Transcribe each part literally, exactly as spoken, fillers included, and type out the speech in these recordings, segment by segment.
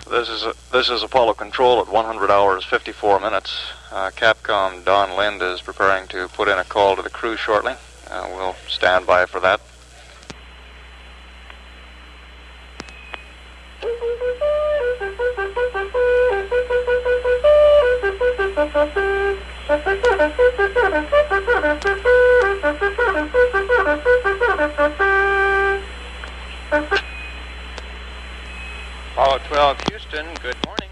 This is a, this is Apollo Control at one hundred hours fifty-four minutes. Uh, Capcom Don Lind is preparing to put in a call to the crew shortly. Uh, we'll stand by for that. Apollo twelve, Houston, good morning.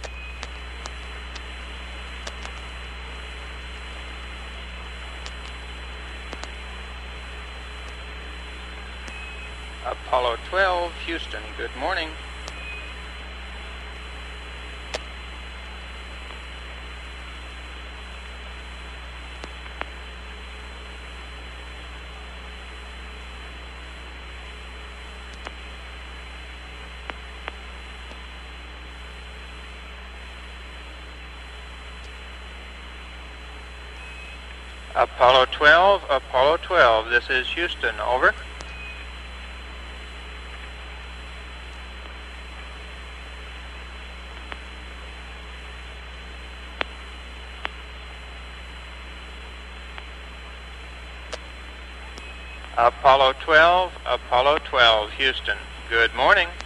Apollo twelve, Houston, good morning. Apollo twelve, Apollo twelve, this is Houston, over. Apollo twelve, Apollo twelve, Houston, good morning.